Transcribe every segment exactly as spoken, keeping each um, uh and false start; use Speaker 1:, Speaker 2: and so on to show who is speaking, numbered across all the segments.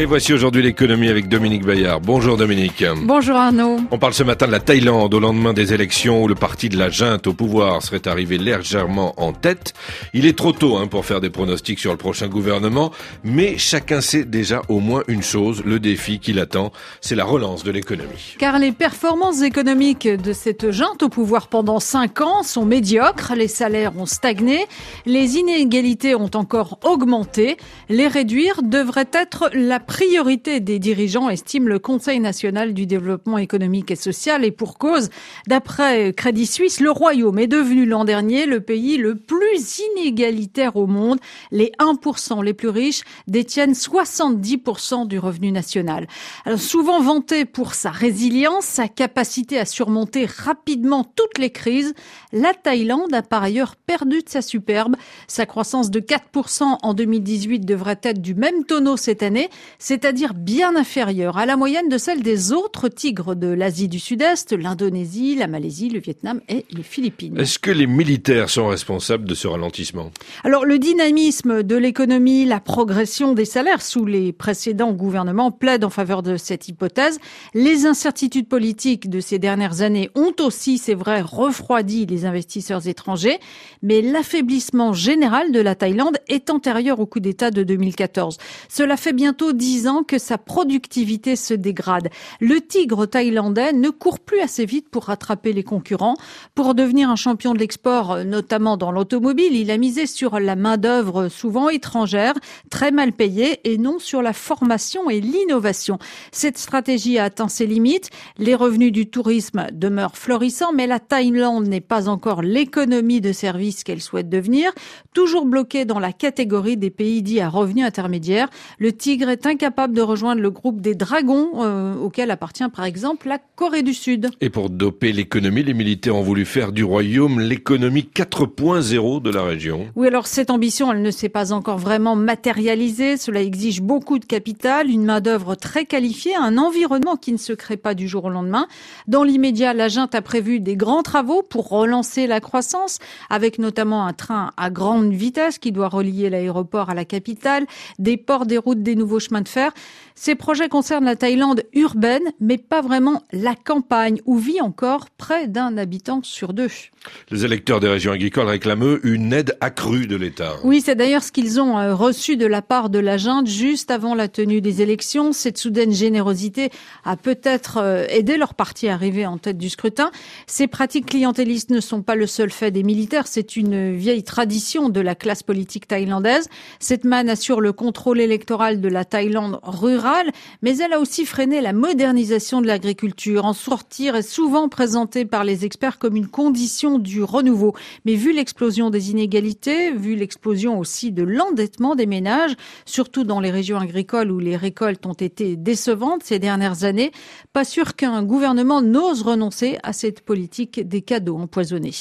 Speaker 1: Et voici aujourd'hui l'économie avec Dominique Bayard. Bonjour Dominique.
Speaker 2: Bonjour Arnaud.
Speaker 1: On parle ce matin de la Thaïlande au lendemain des élections où le parti de la junte au pouvoir serait arrivé légèrement en tête. Il est trop tôt hein, pour faire des pronostics sur le prochain gouvernement, mais chacun sait déjà au moins une chose, le défi qui l'attend, c'est la relance de l'économie.
Speaker 2: Car les performances économiques de cette junte au pouvoir pendant cinq ans sont médiocres, les salaires ont stagné, les inégalités ont encore augmenté. Les réduire devrait être la priorité des dirigeants, estime le Conseil national du développement économique et social. Et pour cause, d'après Crédit Suisse, le Royaume est devenu l'an dernier le pays le plus inégalitaire au monde. Les un pour cent les plus riches détiennent soixante-dix pour cent du revenu national. Alors, souvent vanté pour sa résilience, sa capacité à surmonter rapidement toutes les crises, la Thaïlande a par ailleurs perdu de sa superbe. Sa croissance de quatre pour cent en deux mille dix-huit devrait être du même tonneau cette année, c'est-à-dire bien inférieure à la moyenne de celle des autres tigres de l'Asie du Sud-Est, l'Indonésie, la Malaisie, le Vietnam et les Philippines.
Speaker 1: Est-ce que les militaires sont responsables de ce ralentissement ?
Speaker 2: Alors, le dynamisme de l'économie, la progression des salaires sous les précédents gouvernements plaident en faveur de cette hypothèse. Les incertitudes politiques de ces dernières années ont aussi, c'est vrai, refroidi les investisseurs étrangers, mais l'affaiblissement général de la Thaïlande est antérieur au coup d'État de deux mille quatorze. Cela fait bientôt dix ans que sa productivité se dégrade. Le tigre thaïlandais ne court plus assez vite pour rattraper les concurrents. Pour devenir un champion de l'export, notamment dans l'automobile, il a misé sur la main-d'œuvre souvent étrangère, très mal payée, et non sur la formation et l'innovation. Cette stratégie a atteint ses limites. Les revenus du tourisme demeurent florissants, mais la Thaïlande n'est pas encore l'économie de service qu'elle souhaite devenir. Toujours bloquée dans la catégorie des pays dits à revenus intermédiaires, le tigre est incapable de rejoindre le groupe des dragons, euh, auquel appartient par exemple la Corée du Sud.
Speaker 1: Et pour doper l'économie, les militaires ont voulu faire du royaume l'économie quatre point zéro de la région.
Speaker 2: Oui, alors cette ambition, elle ne s'est pas encore vraiment matérialisée. Cela exige beaucoup de capital, une main-d'œuvre très qualifiée, un environnement qui ne se crée pas du jour au lendemain. Dans l'immédiat, la junte a prévu des grands travaux pour relancer la croissance, avec notamment un train à grande vitesse qui doit relier l'aéroport à la capitale, des ports, des routes, des nouveaux chemins de fer. Ces projets concernent la Thaïlande urbaine, mais pas vraiment la campagne, où vit encore près d'un habitant sur deux.
Speaker 1: Les électeurs des régions agricoles réclament, eux, une aide accrue de l'État.
Speaker 2: Oui, c'est d'ailleurs ce qu'ils ont reçu de la part de la junte juste avant la tenue des élections. Cette soudaine générosité a peut-être aidé leur parti à arriver en tête du scrutin. Ces pratiques clientélistes ne sont pas le seul fait des militaires, c'est une vieille tradition de la classe politique thaïlandaise. Cette manne assure le contrôle électoral de la Thaïlande rurale, mais elle a aussi freiné la modernisation de l'agriculture. En sortir est souvent présenté par les experts comme une condition du renouveau. Mais vu l'explosion des inégalités, vu l'explosion aussi de l'endettement des ménages, surtout dans les régions agricoles où les récoltes ont été décevantes ces dernières années, pas sûr qu'un gouvernement n'ose renoncer à cette politique des cadeaux empoisonnés.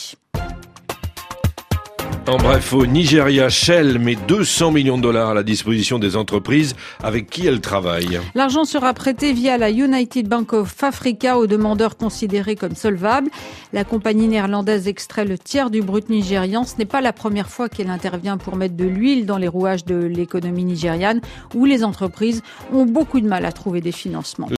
Speaker 1: En bref, au Nigeria, Shell met deux cents millions de dollars à la disposition des entreprises avec qui elle travaille.
Speaker 2: L'argent sera prêté via la United Bank of Africa aux demandeurs considérés comme solvables. La compagnie néerlandaise extrait le tiers du brut nigérian. Ce n'est pas la première fois qu'elle intervient pour mettre de l'huile dans les rouages de l'économie nigériane, où les entreprises ont beaucoup de mal à trouver des financements.